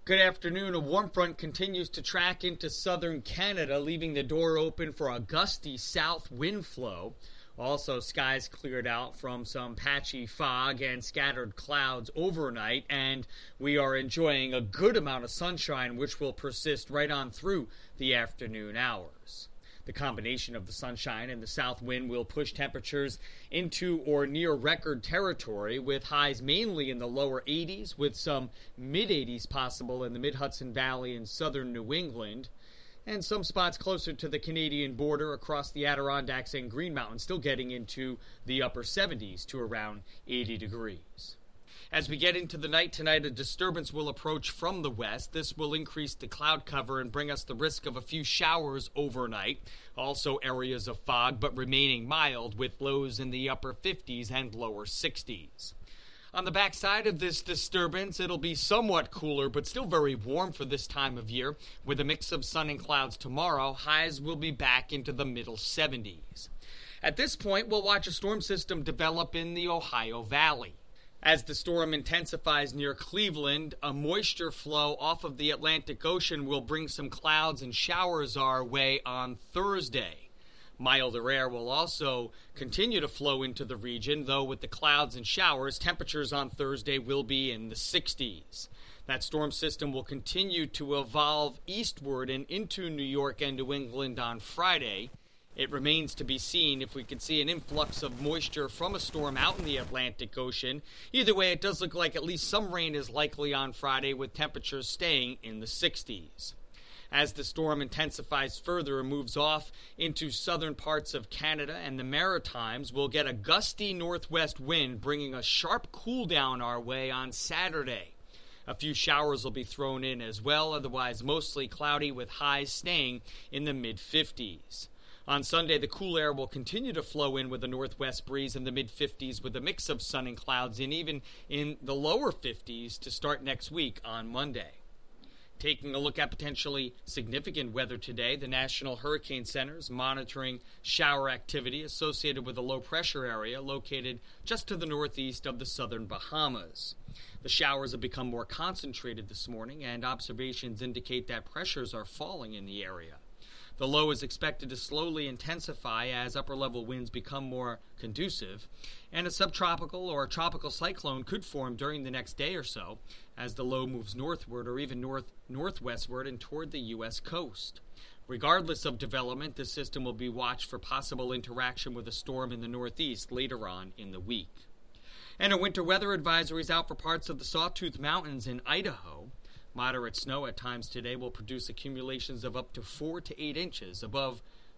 Good afternoon. A warm front continues to track into southern Canada, leaving the door open for a gusty south wind flow. Also, skies cleared out from some patchy fog and scattered clouds overnight, and we are enjoying a good amount of sunshine, which will persist right on through the afternoon hours. The combination of the sunshine and the south wind will push temperatures into or near record territory, with highs mainly in the lower 80s, with some mid-80s possible in the mid-Hudson Valley and southern New England, and some spots closer to the Canadian border across the Adirondacks and Green Mountains still getting into the upper 70s to around 80 degrees. As we get into the night tonight, a disturbance will approach from the west. This will increase the cloud cover and bring us the risk of a few showers overnight. Also areas of fog, but remaining mild with lows in the upper 50s and lower 60s. On the backside of this disturbance, it'll be somewhat cooler, but still very warm for this time of year. With a mix of sun and clouds tomorrow, highs will be back into the middle 70s. At this point, we'll watch a storm system develop in the Ohio Valley. As the storm intensifies near Cleveland, a moisture flow off of the Atlantic Ocean will bring some clouds and showers our way on Thursday. Milder air will also continue to flow into the region, though with the clouds and showers, temperatures on Thursday will be in the 60s. That storm system will continue to evolve eastward and into New York and New England on Friday. It remains to be seen if we can see an influx of moisture from a storm out in the Atlantic Ocean. Either way, it does look like at least some rain is likely on Friday, with temperatures staying in the 60s. As the storm intensifies further and moves off into southern parts of Canada and the Maritimes, we'll get a gusty northwest wind, bringing a sharp cool down our way on Saturday. A few showers will be thrown in as well, otherwise mostly cloudy with highs staying in the mid-50s. On Sunday, the cool air will continue to flow in with a northwest breeze in the mid-50s with a mix of sun and clouds, and even in the lower 50s to start next week on Monday. Taking a look at potentially significant weather today, the National Hurricane Center is monitoring shower activity associated with a low-pressure area located just to the northeast of the southern Bahamas. The showers have become more concentrated this morning, and observations indicate that pressures are falling in the area. The low is expected to slowly intensify as upper-level winds become more conducive, and a subtropical or a tropical cyclone could form during the next day or so as the low moves northward or even northwestward and toward the U.S. coast. Regardless of development, the system will be watched for possible interaction with a storm in the northeast later on in the week. And a winter weather advisory is out for parts of the Sawtooth Mountains in Idaho. Moderate snow at times today will produce accumulations of up to 4 to 8 inches above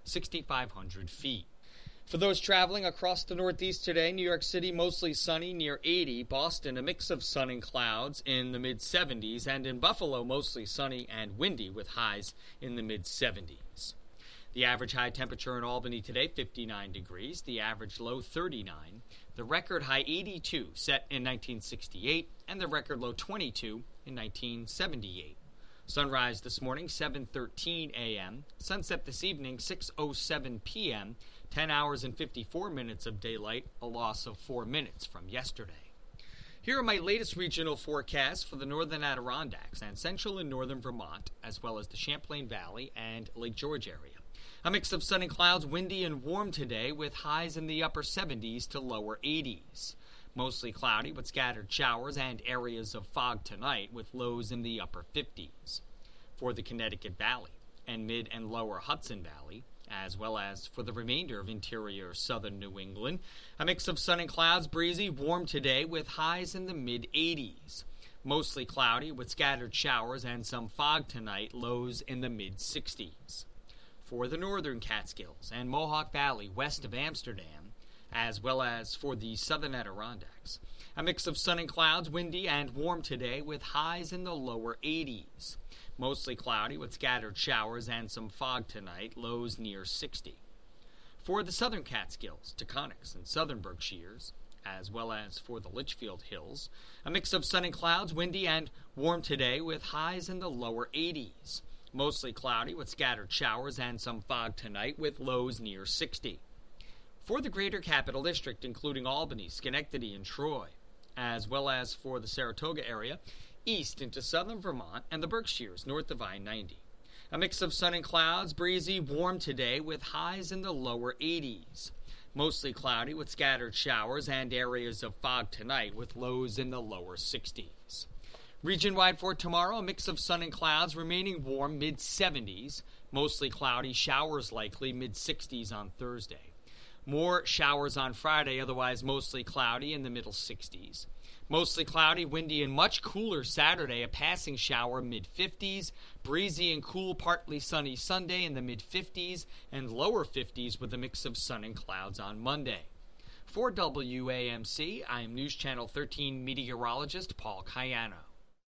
6,500 feet. For those traveling across the Northeast today, New York City mostly sunny near 80, Boston a mix of sun and clouds in the mid-70s, and in Buffalo mostly sunny and windy with highs in the mid-70s. The average high temperature in Albany today, 59 degrees, the average low 39, the record high 82 set in 1968, and the record low 22 in 1978. Sunrise this morning, 7:13 a.m. Sunset this evening, 6:07 p.m. 10 hours and 54 minutes of daylight, a loss of 4 minutes from yesterday. Here are my latest regional forecasts for the northern Adirondacks and central and northern Vermont, as well as the Champlain Valley and Lake George area. A mix of sun and clouds, windy and warm today, with highs in the upper 70s to lower 80s. Mostly cloudy with scattered showers and areas of fog tonight, with lows in the upper 50s. For the Connecticut Valley and mid and lower Hudson Valley, as well as for the remainder of interior southern New England, a mix of sun and clouds, breezy, warm today with highs in the mid-80s. Mostly cloudy with scattered showers and some fog tonight, lows in the mid-60s. For the northern Catskills and Mohawk Valley west of Amsterdam, as well as for the southern Adirondacks, a mix of sun and clouds, windy and warm today with highs in the lower 80s. Mostly cloudy with scattered showers and some fog tonight, lows near 60. For the southern Catskills, Taconics, and southern Berkshires, as well as for the Litchfield Hills, a mix of sun and clouds, windy and warm today with highs in the lower 80s. Mostly cloudy with scattered showers and some fog tonight with lows near 60. For the greater Capital District, including Albany, Schenectady, and Troy, as well as for the Saratoga area, east into southern Vermont and the Berkshires north of I-90. A mix of sun and clouds, breezy, warm today with highs in the lower 80s. Mostly cloudy with scattered showers and areas of fog tonight with lows in the lower 60s. Region-wide for tomorrow, a mix of sun and clouds, remaining warm mid-70s. Mostly cloudy, showers likely mid-60s on Thursday. More showers on Friday, otherwise mostly cloudy in the middle 60s. Mostly cloudy, windy, and much cooler Saturday, a passing shower mid-50s. Breezy and cool, partly sunny Sunday in the mid-50s and lower 50s with a mix of sun and clouds on Monday. For WAMC, I am News Channel 13 meteorologist Paul Cayano.